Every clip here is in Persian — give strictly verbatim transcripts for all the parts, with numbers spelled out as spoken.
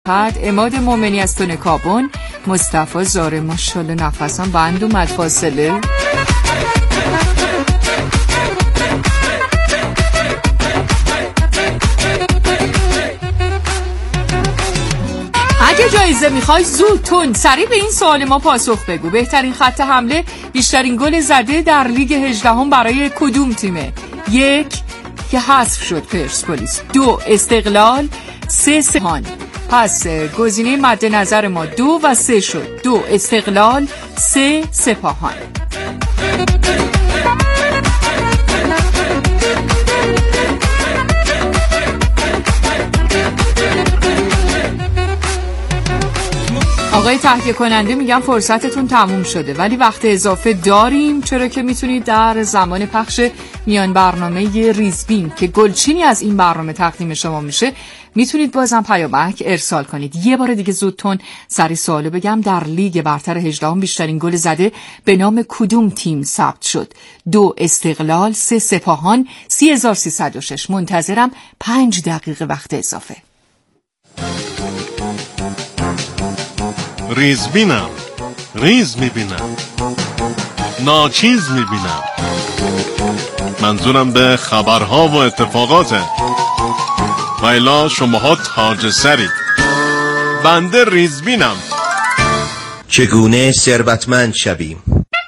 بعد عماد مومنی از تون کابون، مصطفی زاره ماشاءالله نفسم بند اومد فاصله. اگه جایزه میخوای زود تون سریع به این سوال ما پاسخ بگو. بهترین خط حمله، بیشترین گل زده در لیگ هجدهم برای کدوم تیمه؟ یک که حذف شد پرسپولیس، دو استقلال، سه سپاهان. پس گزینه مد نظر ما دو و سه شد. دو استقلال، سه سپاهان. آقای تهیه کننده میگم فرصتتون تموم شده ولی وقت اضافه داریم، چرا که میتونید در زمان پخش میان برنامه ریزبین که گلچینی از این برنامه تقدیم شما میشه میتونید بازم پیامک ارسال کنید. یه بار دیگه زودتون سری سوالو بگم، در لیگ برتر هجدهم بیشترین گل زده به نام کدوم تیم ثبت شد؟ دو استقلال، سه سپاهان. سی هزار و سیصد و شش. منتظرم پنج دقیقه وقت اضافه. ریزبینم، ریز میبینم، ناچیز میبینم، منظورم به خبرها و اتفاقاته. ویلا شماها تاج سرید، بنده ریزبینم. چگونه ثروتمند شویم؟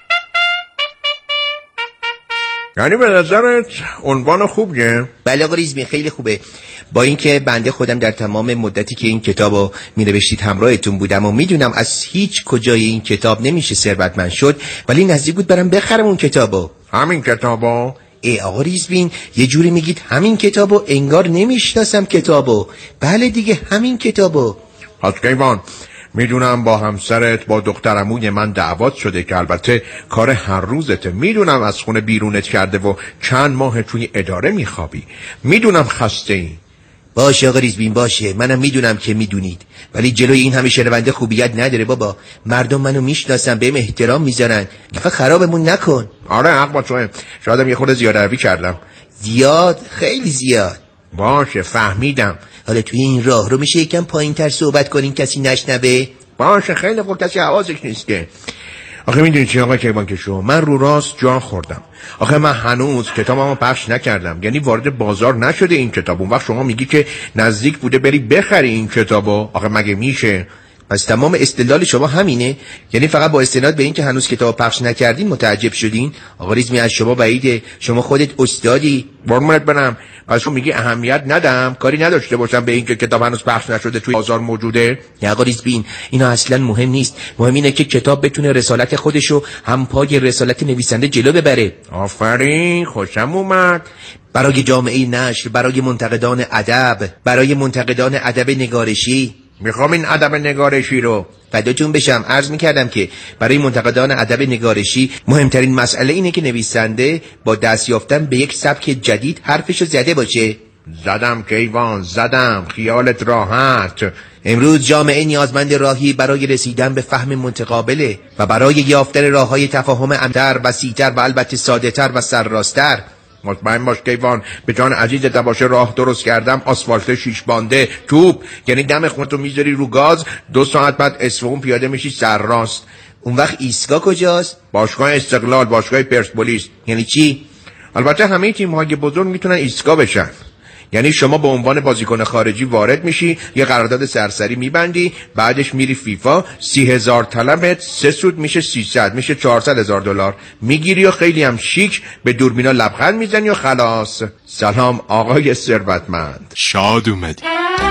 یعنی به نظرت عنوان خوبیه؟ بله آقا ریزبین خیلی خوبه. با اینکه بنده خودم در تمام مدتی که این کتابو می‌نوشتید همراهتون بودم و میدونم از هیچ کجای این کتاب نمیشه ثروتمند شد، ولی نزدیک بود برم بخرم اون کتابو. همین کتابو؟ ای آقا ریزبین یه جوری میگید همین کتابو، انگار نمیشناسم کتابو. بله دیگه همین کتابو. پس کیوان میدونم با همسرت با دخترعموی من دعوات شده که البته کار هر روزته، میدونم از خونه بیرونت کرده و چند ماه توی اداره میخوابی، میدونم خسته ای. باشه آقا ریزبین باشه، منم میدونم که میدونید، ولی جلوی این همه شنونده خوبیت نداره بابا. مردم منو میشناسن، بهم احترام میذارن، دفعه خرابمون نکن. آره حق با توه، شایدم یه خورده زیاد عربی کردم. زیاد؟ خیلی زیاد. باشه فهمیدم. حالا توی این راه رو میشه یکم پایین تر صحبت کنین کسی نشنوه؟ باشه خیلی خوب، کسی حواسش نیست که. آخه میدونی چی آقا کیوان که شو، من رو راست جان خوردم. آخه من هنوز کتابمو پخش نکردم، یعنی وارد بازار نشده این کتاب. اون وقت شما میگی که نزدیک بوده بری بخری این کتابو، آخه مگه میشه؟ پس تمام استدلال شما همینه؟ یعنی فقط با استناد به این که هنوز کتاب پخش نکردین متعجب شدین؟ آقا ریزمی از شما بعیده، شما خودت استادی. قربونت برم. پس شما میگی اهمیت ندم، کاری نداشته باشم به این که کتاب هنوز پخش نشده توی بازار موجوده؟ نه آقا ریزبین اینا اصلا مهم نیست، مهم اینه که کتاب بتونه رسالت خودشو هم پای رسالت نویسنده جلو ببره. آفرین، خوشم اومد. برای جامعه نشر، برای منتقدان ادب، برای منتقدان ادب نگارشی. میخوام این ادب نگارشی رو فداتون بشم. عرض میکردم که برای منتقدان ادب نگارشی مهمترین مسئله اینه که نویسنده با دست یافتن به یک سبک جدید حرفشو زده باشه. زدم کیوان زدم، خیالت راحت. امروز جامعه نیازمند راهی برای رسیدن به فهم متقابله و برای یافتن راههای تفاهم عمیق‌تر، وسیع‌تر و البته ساده‌تر و سرراست‌تر. مطمئن باش کیوان به جان عزیز دباشه راه درست کردم، آسفالت شیش بانده توپ، یعنی دم خودتو میذاری رو گاز، دو ساعت بعد اصفهان پیاده میشی سر راست. اون وقت ایستگاه کجاست؟ باشگاه استقلال، باشگاه پرسپولیس. یعنی چی؟ البته همه تیم‌های بزرگ میتونن ایستگاه بشن. یعنی شما به عنوان بازیکن خارجی وارد میشی، یه قرارداد سرسری میبندی، بعدش میری فیفا، سی هزار طلبت، سه سود میشه سیصد، میشه چهارصد هزار دلار میگیری و خیلی هم شیک به دوربینا لبخند میزنی و خلاص. سلام آقای ثروتمند، شاد اومدی.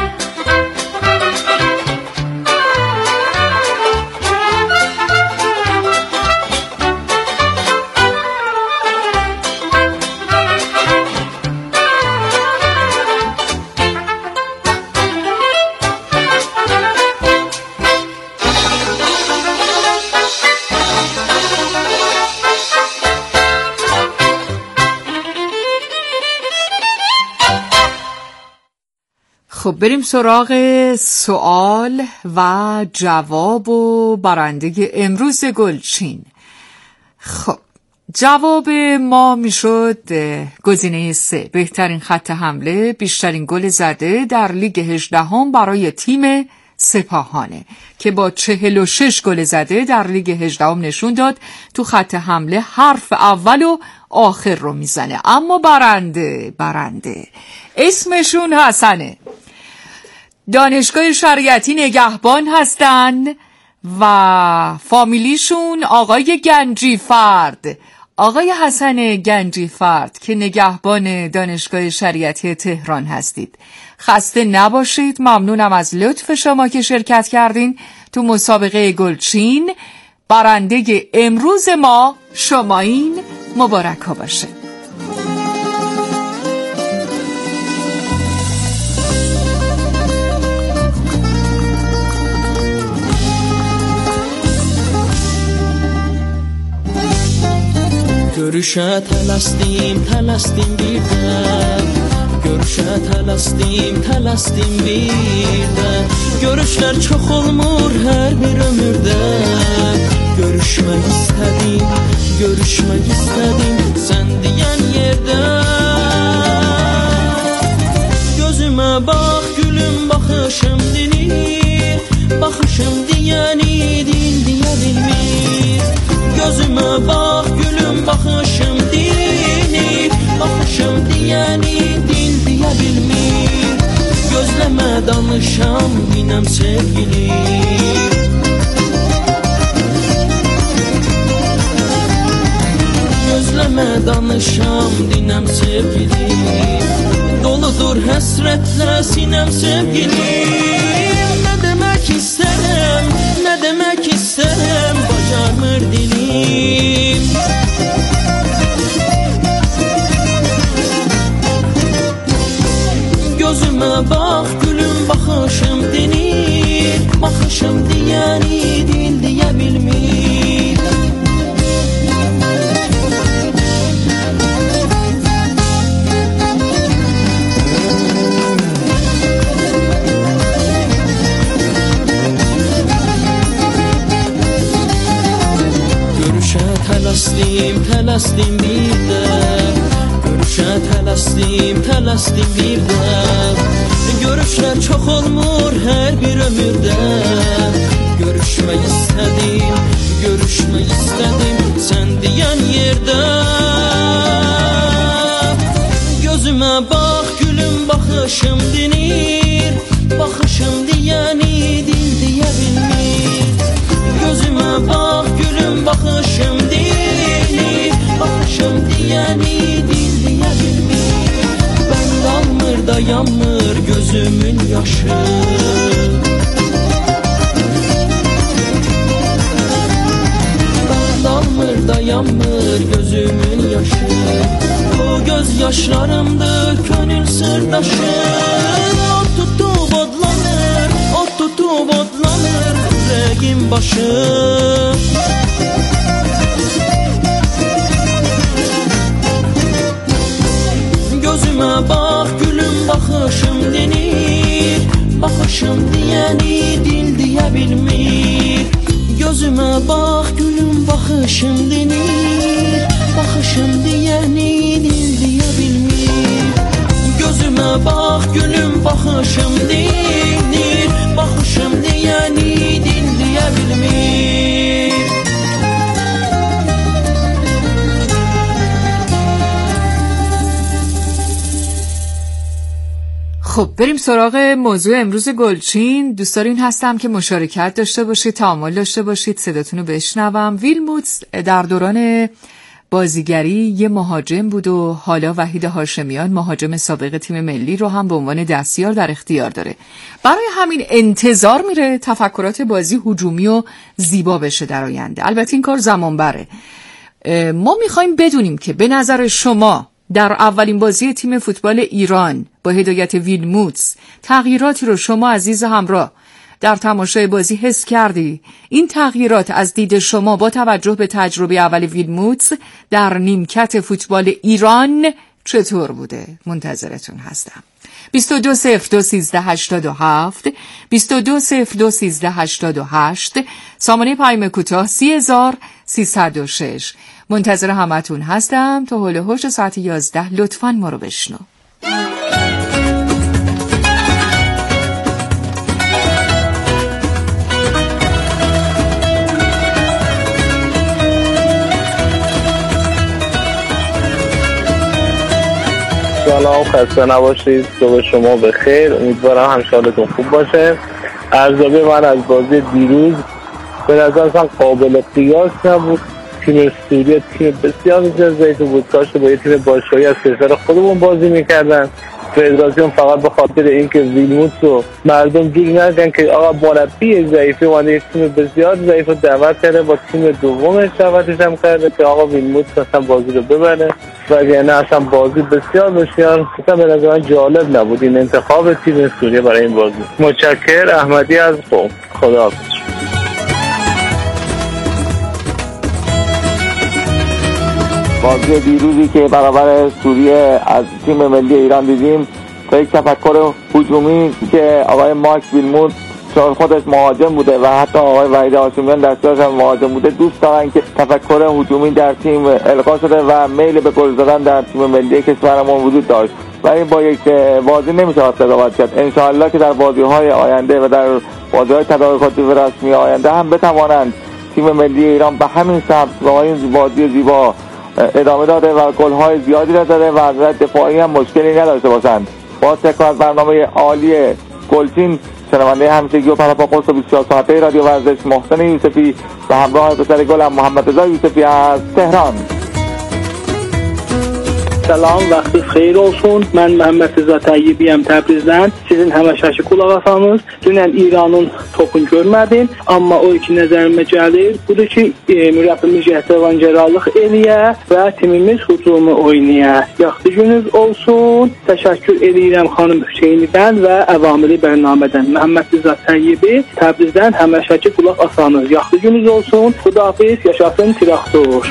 خب بریم سراغ سوال و جواب و برنده امروز گلچین. خب جواب ما میشد گزینه سه، بهترین خط حمله، بیشترین گل زده در لیگ هجدهم برای تیم سپاهانه که با چهل و شش گل زده در لیگ هجدهم نشون داد تو خط حمله حرف اول و آخر رو میزنه. اما برنده برنده اسمشون حسنه، دانشگاه شریعتی نگهبان هستن و فامیلیشون آقای گنجیفرد، آقای حسن گنجیفرد که نگهبان دانشگاه شریعتی تهران هستید. خسته نباشید، ممنونم از لطف شما که شرکت کردین تو مسابقه گلچین. برنده امروز ما شمایین، مبارک ها باشه. Görüşə tələsdim, tələsdim birdən Görüşə tələsdim, tələsdim birdən Görüşlər çox olmur hər bir ömürdə Görüşmək istədim, görüşmək istədim sən deyən yerdə Gözümə bax gülüm, baxışım dinir Baxışım deyəni dil deyə bilmir Gözümə bax gülüm, baxışım dinir Baxışım deyəni dil deyə bilmir Gözləmə danışam, dinəm sevgilim Gözləmə danışam, dinəm sevgilim Doludur həsrətlə sinəm sevgilim Nə demək istərəm, nə demək istərəm Bacarmır dilim Gözümə bax gülüm, baxışım dinir Baxışım deyəni dil deyə bilmir Görüşə tələsdim, tələsdim bir də Görüşə tələsdim, tələsdim bir də Görüşlər çox olmur hər bir ömürdə Görüşmək istədim, görüşmək istədim sən deyən yerdə Gözümə bax gülüm, baxışım dinir Baxışım deyəni dil deyə bilmir Gözümə bax gülüm, baxışım dinir Baxışım deyəni dil deyə bilmir Bənd almır, dayanmır gözümün yaşı Bənd almır, dayanmır gözümün yaşı Bu göz yaşlarımdır könül sırdaşı Ot tutub odlanır, ot tutub odlanır Ürəyim başı Gözümə bax gülüm, baxışım dinir Baxışım deyəni dil deyə bilmir Gözümə bax gülüm, baxışım dinir Baxışım deyəni dil deyə bilmir Gözümə bax gülüm, baxışım dinir Baxışım deyəni dil deyə bilmir خب بریم سراغ موضوع امروز گلچین. دوست دارین هستم که مشارکت داشته باشید، تعامل داشته باشید، صداتون رو بشنوم. ویلموتس در دوران بازیگری یه مهاجم بود و حالا وحید هاشمیان مهاجم سابق تیم ملی رو هم به عنوان دستیار در اختیار داره. برای همین انتظار میره تفکرات بازی هجومی و زیبا بشه در آینده. البته این کار زمان بره. ما میخوایم بدونیم که به نظر شما در اولین بازی تیم فوتبال ایران با هدایت ویلموتس تغییراتی رو شما عزیز همراه در تماشای بازی حس کردی؟ این تغییرات از دید شما با توجه به تجربه اول ویلموتس در نیمکت فوتبال ایران چطور بوده؟ منتظرتون هستم. بیست و دو صفر دو سیزده هشتاد و هفت بیست و دو صفر دو سیزده هشتاد و هشت سامانه پیام کوتاه سی هزار سیصد و شش. منتظر همتون هستم تا هول هوش ساعت یازده. لطفاً ما رو بشنو. سلام، خسته نباشید. صبح شما بخیر، امیدوارم هم حالتون خوب باشه. ارزیابی من از بازی دیروز به نظر اصلا قابل قیاس نبود. تیم سوریه تیم بسیار بسیار ضعیف بود. کاش با یه تیم باشگاهی از کشور خودمون بازی میکردن. فدراسیون فقط به خاطر اینکه ویلموتس رو مردم جوری ندیدن که آقا مربی ضعیفی اومده یک تیم بسیار ضعیف رو دعوت کرده، با تیم دومش دعوتش هم کرده که آقا ویلموتس اصلا بازی رو ببره. وگرنه اصلا بازی بسیار بسیار اصلا به نظر من جالب نبود این انتخاب تیم سوریه برای این بازی. متشکر. احمدی از قم. خداحافظ. بازی دیروزی که برابر سوریه از تیم ملی ایران دیدیم تا یک تفکر هجومی که آقای مارک ویلموت چون خودش مهاجم بوده و حتی آقای وحید هاشمیان دستیارش هم مهاجم بوده، دوست دارن که تفکر هجومی در تیم القا شده و میل به گل زدن در تیم ملی کشورمون وجود داشت، ولی با یک بازی نمیشه قضاوت کرد. انشاءالله که در بازی‌های آینده و در بازی‌های تدارکاتی و رسمی آینده هم بتوانند تیم ملی ایران به همین سبک با این بازی زیبا ادامه داده و گل‌های زیادی را زده و از دفاعی هم مشکلی نداشته باشند. با تکرار از برنامه عالی گلچین، شنونده همیشگی و پرپا قرص و بیست و چهار ساعته رادیو ورزش محسن یوسفی و همراه پسر گلم محمد رضا یوسفی از تهران. سلام، وقت خیر olsun. Mən Məhəmməd Rıza Təyyibiyəm Təbrizdən. Sizin həməşəki qulaq asmanız. Dünən İranın topunu görmədim, amma o iki nəzərimə gəlir. Budur ki, e, mürəbbimiz yəhtavancarlıq eləyə və timimiz hücumu oynaya. Yaxşı gününüz olsun. Təşəkkür edirəm xanım Hüseynidən və əvamili bərnamədən. Məhəmməd Rıza Təyyibi Təbrizdən həməşəki qulaq asmanız. Yaxşı gününüz olsun. Xudahafiz, yaşasın traktor.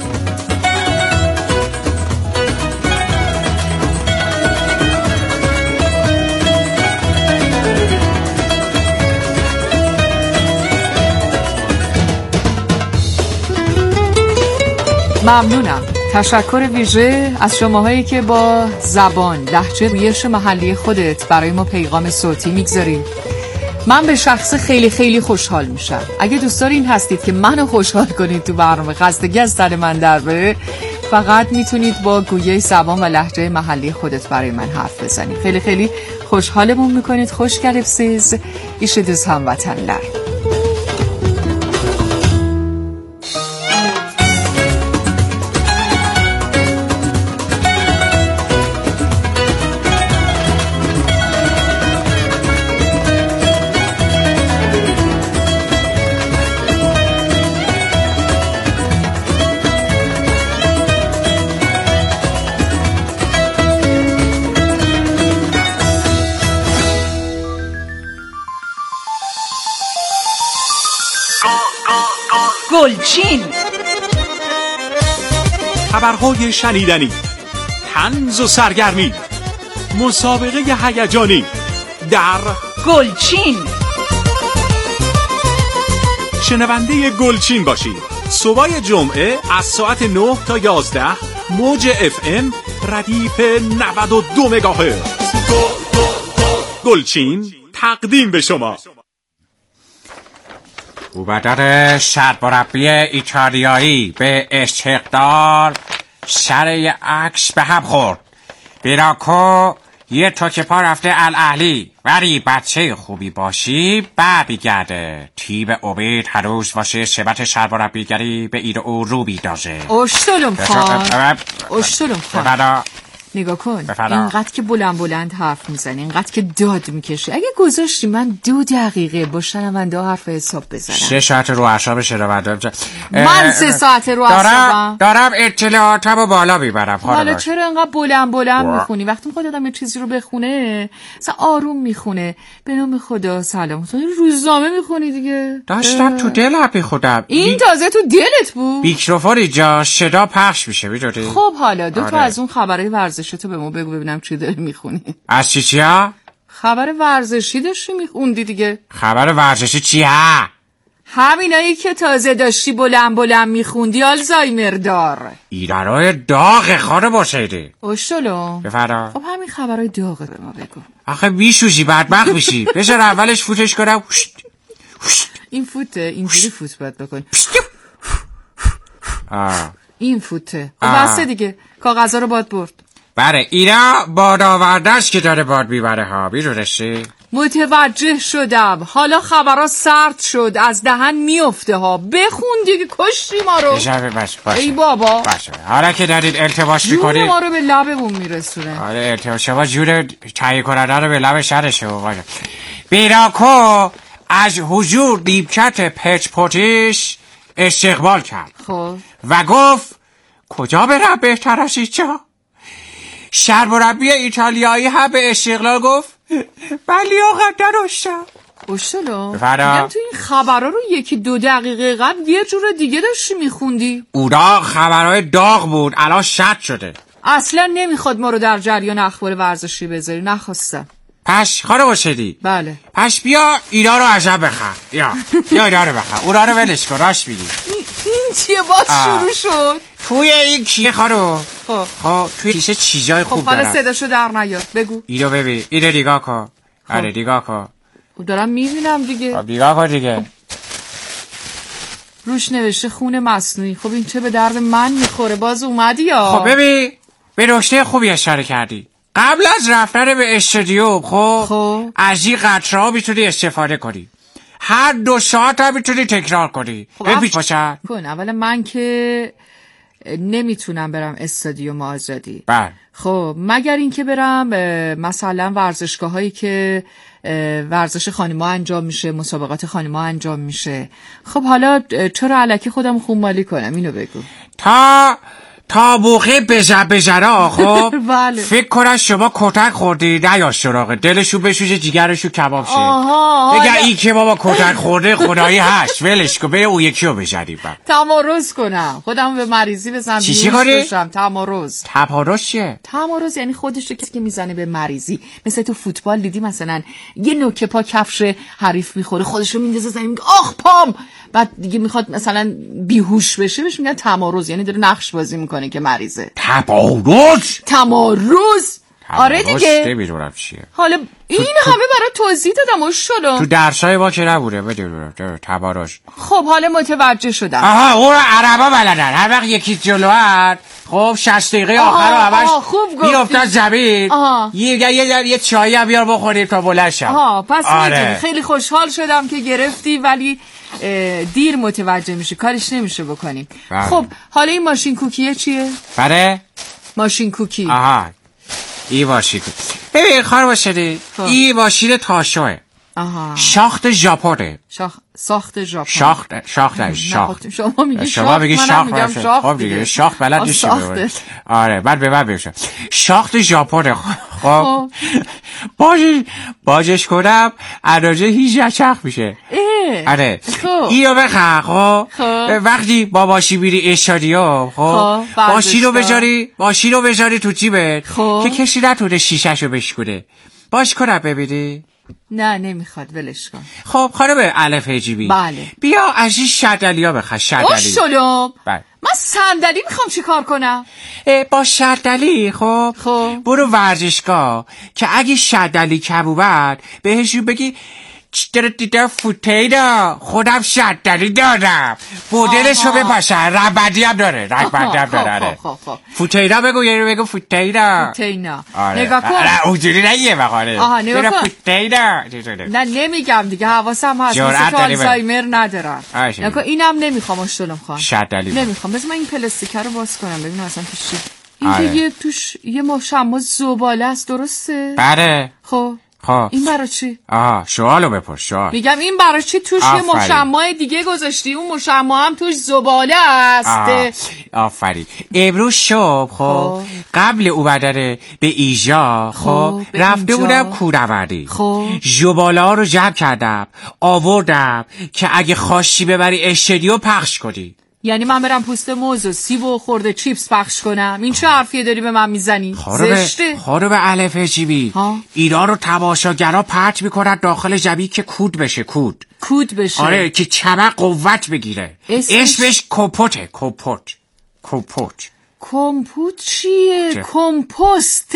ممنونم. تشکر ویژه از شماهایی که با زبان لهجه ریش محلی خودت برای ما پیغام صوتی میگذارید. من به شخص خیلی خیلی خوشحال میشم. اگه دوست دارین هستید که منو خوشحال کنید تو برنامه خستگی از سر من در بره، فقط میتونید با گویه زبان و لهجه محلی خودت برای من حرف بزنید. خیلی خیلی خوشحالمون میکنید. خوش گلبسیز ایش دوست هموطنlar. گلچین، خبرهای شنیدنی، طنز و سرگرمی، مسابقه هیجانی در گلچین. شنونده گلچین باشید. صبح جمعه از ساعت نه تا یازده موج اف ام ردیف نود و دو مگاهرتز. گلچین تقدیم به شما. اوبدار سرمربی ایتالیایی به استقلال سر عکس به هم خورد. بیراکو یه توکه پا رفته الاهلی، ولی بچه خوبی باشی برمیگرده. تیم امید هنوز واسه ثبت سرمربیگری به این او رو میندازه. اشتلم خان اشتلم خان نگاه کن، بفرا. اینقدر که بلند بلند حرف میزنی، اینقدر که داد میکشی، اگه گذاشتی من دو دقیقه با شنونده ها حرف حساب بزنم. سه ساعت رو اعصاب شنونده من سه ساعت رو اعصابم دارم اطلاعاتم رو بالا میبرم. حالا چرا اینقدر بلند بلند میخونی؟ وقتی میخواد آدم یه چیزی رو بخونه مثلا آروم میخونه. به نام خدا سلام. تو روزنامه میخونی دیگه؟ داشتم تو دلم میخونم. این تازه تو دلت بود؟ میکروفون اینجا صدا پخش میشه میدونی؟ خب حالا دو تا از اون خبرهای ورزشی تو به ما بگو ببینم چی داری میخونی. از چی چیا؟ خبر ورزشی داشتی میخوندی دیگه. خبر ورزشی چیه؟ همینایی که تازه داشتی بلند بلند میخوندی آلزایمر دار. ایرانای داغ خانه باشیده. اشتلو بفرا. خب همین خبرهای داغه به ما بگو. آخه میشوشی بدبخت میشی. بذار اولش فوتش کنم. این فوته، اینجوری فوت باید بکن. آه. این فوته. خب بسته دیگه، کاغذها رو باید برد. بله اینا باد آوردهش که داره باد میبره ها. بیرونشی متوجه شدم. حالا خبرها سرد شد، از دهن میفته ها. بخون دیگه، کشتی ما رو. بشه بشه باشه. ای بابا باشه. حالا که دارید التباس میکنید جون ما رو به لبمون میرسونه. آره التباس شما جور تهیه کننده رو به لب شرشه. باشه. بیراکو از حضور دیبکت پچ پوتیش استقبال کرد. خب و گفت کجا برم بهتر از اینجا؟ سرمربی ایتالیایی هم به استقلال گفت ولی آقا نداشتم. اوشلو بفرا. میگم تو این خبرها رو یکی دو دقیقه قبل یه جور دیگه داشتی میخوندی. اونا خبرهای داغ بود، الان شد شده. اصلا نمیخواد ما رو در جریان اخبار ورزشی بذاری، نخواستم. پس خانه باشدی بله. پس بیا اینا رو عجب بخر. یا یا اینا رو بخر، اونا رو ولش کن. راست میگی. این چیه باز شروع شد؟ توی این کیه خانم؟ خب خب توی کیسه چیزای خوب خب دارن. خب صداشو در نیار، بگو. اینو ببین، اینو نگاه کن. آره نگاه کن. دارم میبینم دیگه. خب نگاه کن دیگه. روش نوشته خون مصنوعی. خب این چه به درد من میخوره؟ باز اومدی یا؟ خب ببین به نکته خوبی اشاره کردی. قبل از رفتن به استودیو خب, خب. از این قطره‌ها میتونی استفاده کنی. هر دو ساعت هم میتونی تکرار کنی. خب ببین اف... باشن کن اولا من که نمیتونم برم استادیوم آزادی. بله. خب مگر اینکه برم مثلا ورزشگاه هایی که ورزش خانما انجام میشه، مسابقات خانما انجام میشه. خب حالا چرا الکی خودم خونمالی کنم؟ اینو بگو. تا تا بوخه بجر بجرا خب بله. فکر کنن شما کتک خوردی نیا سراغه، دلشو بشوشه جیگرشو کباب شه. بگه این که بابا کتک خورده خدایی هست ولش کن، بیا اون یکی رو بجریم. تمارض کنم خودم به مریضی بزنم بیهوش بشم. تمارض. تمارض چیه؟ تمارض یعنی خودش رو کسی که میزنه به مریضی. مثل تو فوتبال دیدی مثلا یه نوک پا کفش حریف میخوره خودش رو میندازه زمین میگه آخ پام، بعد دیگه میخواد مثلا بیهوش بشه، بهش میگن تمارض، یعنی داره نقش بازی میکنه که مریضه. تمارض تمارض آره دیگه. نمیدونم چیه. حالا این همه برای توضیح دادم اشتالا. تو درسای ما که نبوده بدونم تمارض. خب حالا متوجه شدم. آها اون عربا بلدن. هر وقت یکی جلوات خب شصت دقیقه آخر رو همش میافتن زمین. یه یه یه چایی هم بیار بخوریم تا بلند شم. آها پس آره. میدونی خیلی خوشحال شدم که گرفتی، ولی دیر متوجه میشه، کارش نمیشه بکنیم. بره. خب حالا این ماشین کوکیه چیه؟ بره؟ ماشین کوکی. آها این ماشین کوکی. ببین خانم باشدی این ماشین تاشوه. آها. شاخت ژاپنه. شاخ ساخت ژاپن. شاخت شاخت شاخت. شما میگی شاخت. شما میگی شاخت. خب دیگه شاخت بلد نیستی. آره بعد به من بگو. شاخت ژاپنه. خب باجش باجش کنم اندازه هجده چرخ میشه. آره اینو بخر. خب وقتی با ماشین میری استادیوم خب ماشین رو بذاری ماشین رو بذاری تو جیبت که کسی نتونه شیشه‌شو بشکنه. باش کنم ببینی. نه نمیخواد ولش کن. خب خانم الف هجیبی بله بیا از این شردلیا بخر. شردلی اوشلوم بله. من صندلی میخوام چی کار کنم؟ با شردلی خب خب برو ورزشگاه که اگه شردلی کبوبت بهشون بگی چطور دیدم فوتیدا خودم شردلی دارم مدلشو بپاشن ربدی هم داره ربدی هم داره. فوتیدا بگو یه رو بگو فوتیدا فوتینا. آره. نگاه کن آره اونجوری نگیه بخاره. آها نگاه کن فوتیدا. نه نمیگم دیگه حواسم هست مثل تو آلزایمر ندارم. نگاه کن اینم نمیخوام اشتلم خواهم شردلی نمیخوام. بذار من این پلاستیکه رو باز کنم ببینم اصلا توش چی. این که یه توش یه مشمع زباله است درسته؟ بله. خب خب این برای چی؟ آها سوالو بپرس سوال. میگم این برای چی توش یه مشمع دیگه گذاشتی؟ اون مشمع هم توش زباله است. آفرین. امروز شب خب قبل اومدن به ایجا خب رفته بودم کوروردی. خب زباله ها رو جمع کردم آوردم که اگه خواستی ببری استودیو پخش کنی. یعنی من برم پوست موز و سیب و خورده چیپس پخش کنم؟ این چه حرفیه داری به من میزنی؟ زشته. خانم الف هجیبی اینا رو تماشاگرها پرت میکنن داخل جبی که کود بشه. کود کود بشه. آره که چمق قوت بگیره. اسمش, اسمش کمپوته. کمپوت کمپوت کمپوت چیه؟ کمپوست.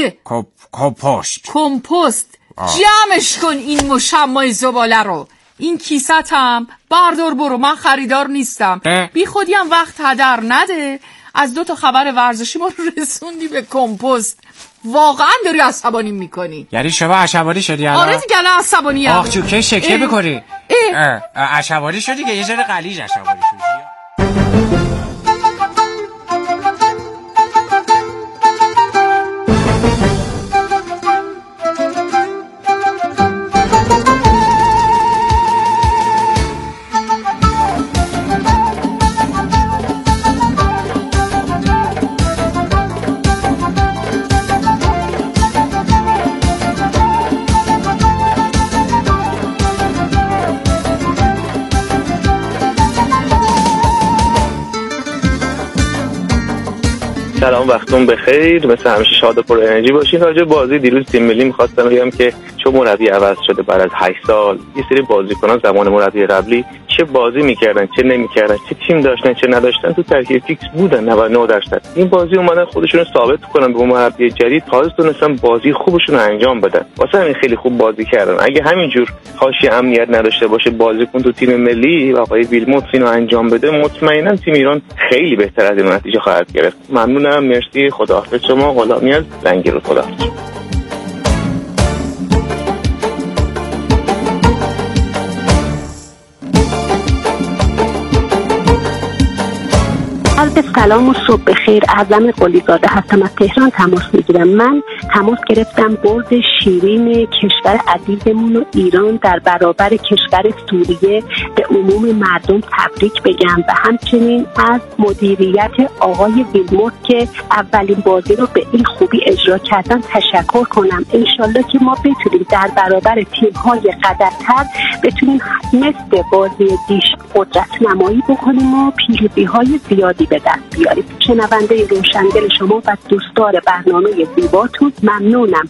کمپوست کمپوست. جمعش کن این مشمع زباله رو. این کیست هم بردار برو، من خریدار نیستم. بی خودی هم وقت هدر نده. از دو تا خبر ورزشی ما رو رسوندی به کمپوست. واقعا داری عصبانی میکنی. یعنی شما عصبانی شدی الان؟ آره دیگه الان عصبانی ام. آخ جو که شکیه بکنی. عصبانی شدی که یه ذره قلیج عصبانی شدی. سلام، وقتون بخیر. مثل همیشه شاد و پر انرژی باشین. راجع بازی دیروز تیم ملی می‌خواستم بگم که چون مربی عوض شده بعد از هشت سال، یه سری بازیکنان زمان مربی قبلی چه بازی می‌کردن چه نمی‌کردن، چه تیم داشتن چه نداشتن، تو ترکیب فیکس بودن نود و نه درصد. این بازی اومدن خودشون رو ثابت کنن به مربی جدید، تازه تونستن بازی خوبشون رو انجام بدن. واسه همین خیلی خوب بازی کردن. اگه همینجور حاشیه امنیت نداشته باشه بازیکن تو تیم ملی و آقای ویلموت اینو انجام بده، مطمئنا تیم ایران خیلی بهتر از این نتیجه خواهد گرفت. ممنونم، مرسی، خداحافظ. شما غلامی از لنگرود. خداحافظ. عرض سلام و صبح بخیر. اعظم قلیزاده هستم، از تهران تماس میگیرم. من تماس گرفتم برد شیرین کشور عزیزمون و ایران در برابر کشور سوریه به عموم مردم تبریک بگم و همچنین از مدیریت آقای ویلموت که اولین بازی رو به این خوبی اجرا کردن تشکر کنم. انشالله که ما بتونیم در برابر تیم‌های قدرتر بتونیم مثل بازی دیش قدرت نمایی بکنیم و پیروزی‌های زیادی به دست بیاریم. شنونده روشنگل شما و دوستدار برنامه زیباتون ممنونم.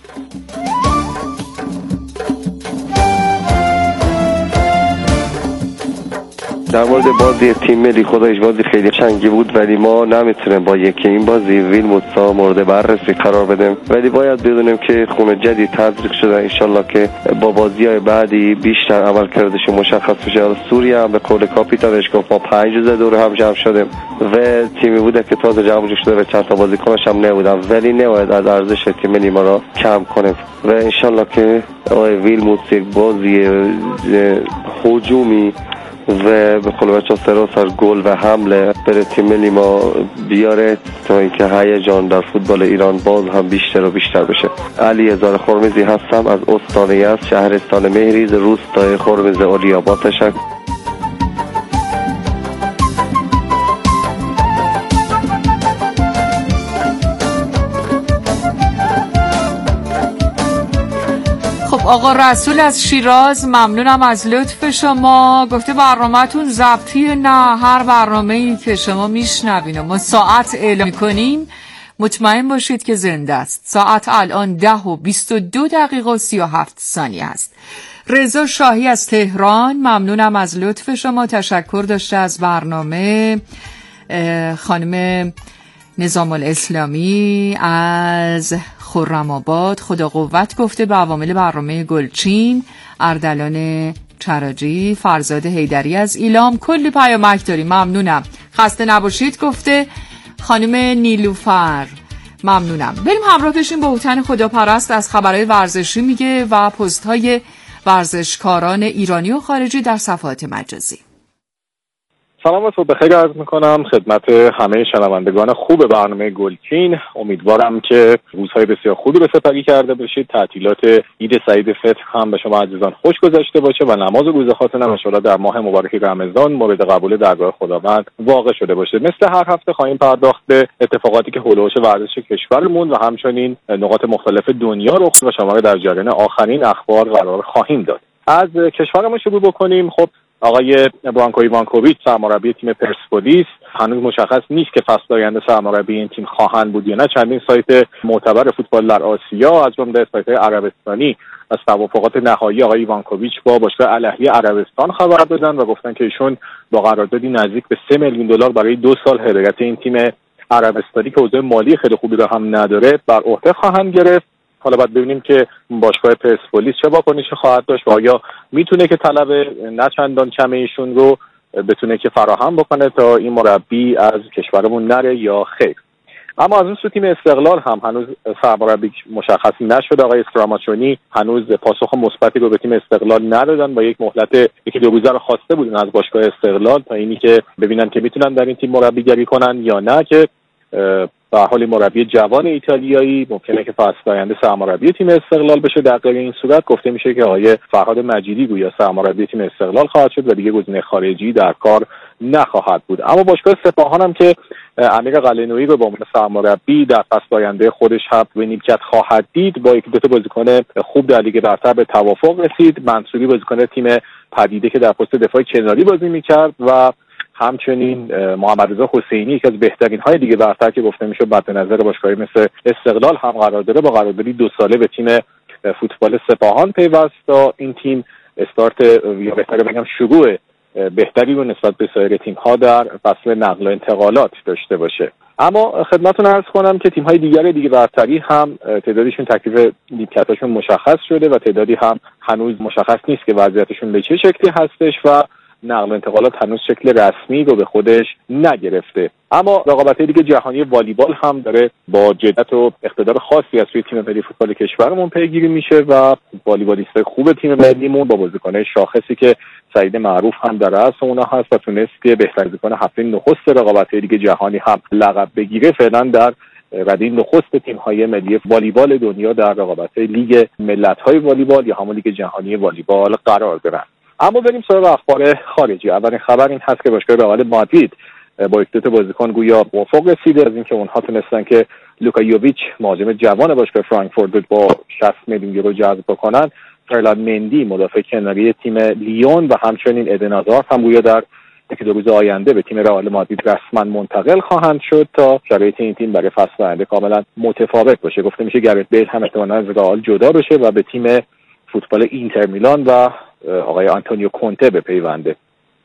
در مورد بازی تیم ملی، خدایش بازی خیلی چنگی بود، ولی ما نمیتونیم با یکی این بازی ویلموتسا مورد بررسی قرار بدیم، ولی باید بدونیم که خون جدید تزریق شده. انشالله که با بازی‌های بعدی بیشتر عمل کردش مشخص بشه. سوریه هم به قول کاپیتانش گفت ما پنج روز دور هم جمع شدیم و تیمی بوده که تازه جمع شده و چند تا بازیکنش هم نبودن، ولی نباید از ارزش تیم ملی ما را کم کنیم و انشالله که آقای ویلموتس یک بازی هجومی و به قول بچه‌ها سراسر گل و حمله بر تیم ملی ما بیاره تا اینکه هیجان در فوتبال ایران باز هم بیشتر و بیشتر بشه. علی هزار خرمیزی هستم از استان یزد، شهرستان مهریز، روستای خرمیز علی‌آباد. تشکر. آقا رسول از شیراز، ممنونم از لطف شما. گفته برنامه‌تون ضبطی نه، هر برنامه‌ای که شما میشنوین و ما ساعت اعلام کنیم مطمئن باشید که زنده است. ساعت الان ده و بیست و دو دقیقه و سی و هفت ثانیه است. رضا شاهی از تهران، ممنونم از لطف شما. تشکر داشته از برنامه. خانم نظام الاسلامی از خرم‌آباد، خدا قوت گفته به عوامل برنامه گلچین. اردلان چراجی، فرزاد حیدری از ایلام، کلی پیامک داریم، ممنونم. خسته نباشید گفته خانم نیلوفر، ممنونم. بریم همراه بشیم با هوتن خداپرست از خبرهای ورزشی میگه و پست‌های ورزشکاران ایرانی و خارجی در صفحات مجازی. سلام و صبح بخیر عرض میکنم خدمت همه شنوندگان خوب برنامه گلچین. امیدوارم که روزهای بسیار خوبی رو سپری کرده باشید. تعطیلات عید سعید فطر هم به شما عزیزان خوش گذشته باشه و نماز روز خاتم انشالله در ماه مبارک رمضان مورد قبول درگاه خداوند واقع شده باشه. مثل هر هفته خواهیم پرداخت به اتفاقاتی که هولوش ورزش کشورمون و همچنین نقاط مختلف دنیا رخ و شما رو در جریان آخرین اخبار قرار خواهیم داد. از کشورمون شروع بکنیم. خب آقای برانکو ایوانکوویچ سرمربی تیم پرسپولیس، هنوز مشخص نیست که فصل آینده سرمربی این تیم خواهند بود یا نه. چندین سایت معتبر فوتبال در آسیا از جمله سایت عربستانی از توافقات نهایی آقای ایوانکوویچ با باشگاه الاهلی عربستان خبر دادن و گفتن که ایشون با قراردادی نزدیک به سه میلیون دلار برای دو سال هدایت این تیم عربستانی که اوضاع مالی خیلی خوبی رو هم نداره بر عهده خواهند گرفت. حالا باید ببینیم که باشگاه پرسپولیس چه واکنشی خواهد داشت و آیا میتونه که طلب نه چندان کم ایشون رو بتونه که فراهم بکنه تا این مربی از کشورمون نره یا خیر. اما از اون سو تیم استقلال هم هنوز سرمربی مشخص نشده. آقای استراماچونی هنوز پاسخ مثبتی رو به تیم استقلال ندادن. با یک مهلت یکی دو روزه رو خواسته بودن از باشگاه استقلال تا اینی که ببینن که میتونن در این تیم مربیگری کنن یا نه، که به حال مربی جوان ایتالیایی ممکنه که فصل آینده سرمربی تیم استقلال بشه. در غیر این صورت گفته میشه که آقای فرهاد مجیدی گویا سرمربی تیم استقلال خواهد شد و دیگه گزینه خارجی در کار نخواهد بود. اما باشگاه سپاهان هم که امیر قلعه‌نویی رو به عنوان سرمربی در فصل آینده خودش هم به نیمکت خواهد دید، با یک دو تا بازیکن خوب در لیگ برتر به توافق رسید. منصوری بازیکن تیم پدیده که در پست دفاع کناری بازی میکرد و همچنین محمد رضا حسینی که از بهترین های دیگه برتر که گفته میشه مد نظر باشگاهی مثل استقلال هم قرار داره، با قراردادی دو ساله به تیم فوتبال سپاهان پیوست تا این تیم استارت یا بهتره بگم شروع بهتری رو نسبت به سایر تیم ها در فصل نقل و انتقالات داشته باشه. اما خدمتتون عرض کنم که تیم های دیگر دیگه برتری هم تعدادشون تکلیف نیمکتاشون مشخص شده و تعدادی هم هنوز مشخص نیست که وضعیتشون به چه شکلی هستش و نقل و انتقالات هنوز شکل رسمی رو به خودش نگرفته. اما رقابت‌های دیگه جهانی والیبال هم داره با جدت و اقتدار خاصی از روی تیم ملی فوتبال کشورمون پیگیری میشه و والیبالیستای خوب تیم ملیمون با بازیکن‌های شاخصی که سعید معروف هم در رأس اونها هست و تونست که بهترین بازیکن هفته نخست رقابت‌های دیگه جهانی هم لقب بگیره. فعلا در رده نخست تیم‌های ملی والیبال دنیا در رقابت‌های لیگ ملت‌های والیبال یا همون لیگ جهانی والیبال قرار دارن. اما بریم سراغ اخبار خارجی. اولین خبر این هست که باشگاه رئال مادرید با یک دو تا بازیکن گویا موافق رسیده از اینکه اونها تونستن که لوکا یوویچ مهاجم جوان باشگاه فرانکفورت با شصت میلیون یورو جذب بکنن. فرلان مندی مدافع کناری تیم لیون و همچنین ادن هازارد هم گویا در یکی دو روز آینده به تیم رئال مادرید رسما منتقل خواهند شد تا شرایط این تیم برای فصل آینده کاملا متفاوت باشه. گفته میشه گرت بیل هم احتمالاً از رئال جدا بشه و به تیم فوتبال اینتر میلان و آقای آنتونیو کونته بپیونده.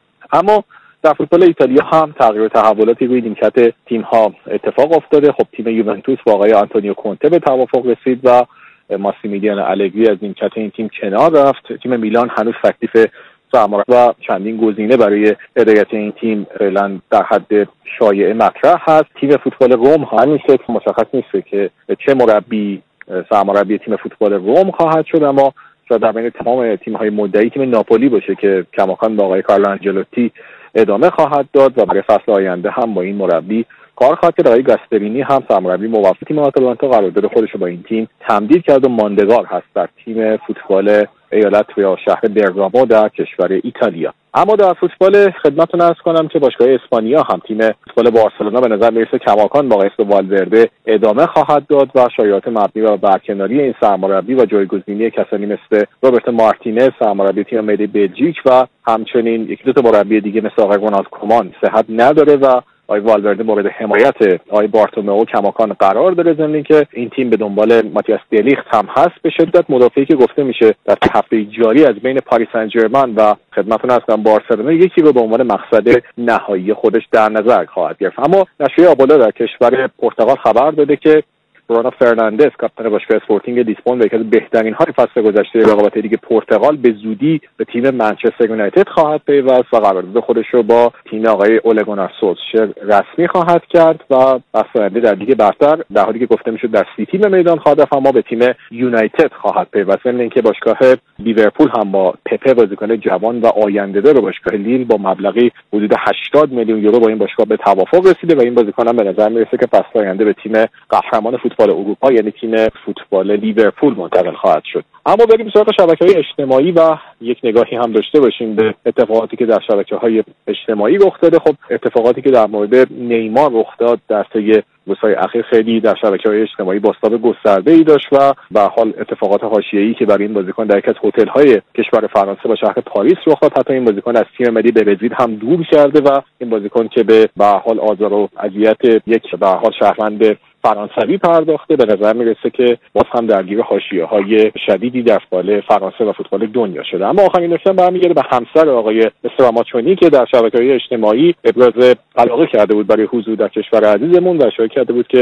اما در فوتبال ایتالیا هم تغییر و تحولاتی روی نیمکت تیم‌ها اتفاق افتاده. خب تیم یوونتوس با آقای آنتونیو کونته به توافق رسید و ماسیمیلیان الگری از نیمکت این تیم کنار رفت. تیم میلان هنوز تکلیف سرمربی و چندین گزینه برای هدایت این تیم فعلا در حد شایعه مطرح هست. تیم فوتبال روم هنوز مشخص نیست که چه مربی سرمربی تیم فوتبال روم خواهد شد، اما شاید در بین تمام تیم‌های مدعی تیم ناپولی باشه که کماکان با آقای کارلو آنجلوتی ادامه خواهد داد و برای فصل آینده هم با این مربی کار خواهد کرد. آقای گاسترینی هم سرمربی موفق تیم آتالانتا قرارداد خودش رو با این تیم تمدید کرد و ماندگار هست در تیم فوتبال ایالت یا شهر برگامو در کشور ایتالیا. اما در فوتبال خدمتتون عرض کنم که باشگاه اسپانیا هم تیم فوتبال بارسلونا به نظر میرسه کماکان با آقای والورده ادامه خواهد داد و شایعات مبنی بر برکناری این سرمربی و جایگزینی کسانی مثل روبرت مارتینز سرمربی تیم ملی بلژیک و همچنین یک دو تا مربی دیگه مثل آقای رونالد کومان صحت نداره و آقای والورده مورد حمایت آقای بارتومئو کماکان قرار داره، ضمن که این تیم به دنبال ماتیاس دلیخت هم هست به شدت، مدافعی که گفته میشه در هفته جاری از بین پاریس سن ژرمن و خدمتتون هستم بارسلونا یکی رو به عنوان مقصد نهایی خودش در نظر خواهد گرفت. اما نشریه آبولا در کشور پرتغال خبر داده که برونو فرناندز کاپیتان باشگاه اسپورتینگ لیسبون و یکی از بهترین های فصل گذشته رقابت لیگ پرتغال به زودی به تیم منچستر یونایتد خواهد پیوست و قرارداد خودش رو با تیم آقای اوله گونار سولشر رسمی خواهد کرد و فصل آینده در لیگ برتر در حالی که گفته میشه در سی تیم میدان خواهد رفت اما به تیم یونایتد خواهد پیوست. یعنی اینکه باشگاه لیورپول هم با پپه بازیکن جوان و آینده‌دار و باشگاه لیل با مبلغی حدود هشتاد میلیون یورو با این باشگاه به توافق رسیده و این بازیکن هم به نظر میرسه که فصل آینده به تیم قهرمان فوتبال اروپا یعنی تیم فوتبال لیورپول منتقل خواهد شد. اما بریم سراغ شبکه‌های اجتماعی و یک نگاهی هم داشته باشیم به اتفاقاتی که در شبکه‌های اجتماعی رخ داده. خب اتفاقاتی که در مورد نیمار رخ داد در طی روزهای اخیر خیلی در شبکه‌های اجتماعی بازتاب گسترده‌ای داشت و به حال اتفاقات حاشیه‌ای که برای این بازیکن در یک از هتل‌های کشور فرانسه و شهر پاریس رخ داد، حتی این بازیکن از تیم ملی برزیل هم دور کرده و این بازیکن که به به حال آزار و اذیت یک به حال شهروند فرانسوی پرداخته به نظر میرسه که باز هم درگیر حاشیه‌های شدیدی در فوتبال فرانسه و فوتبال دنیا شده. اما آخرین نکته برمیگرده به همسر آقای استراماچونی که در شبکه‌های اجتماعی ابراز علاقه کرده بود برای حضور در کشور عزیزمون و اشاره کرده بود که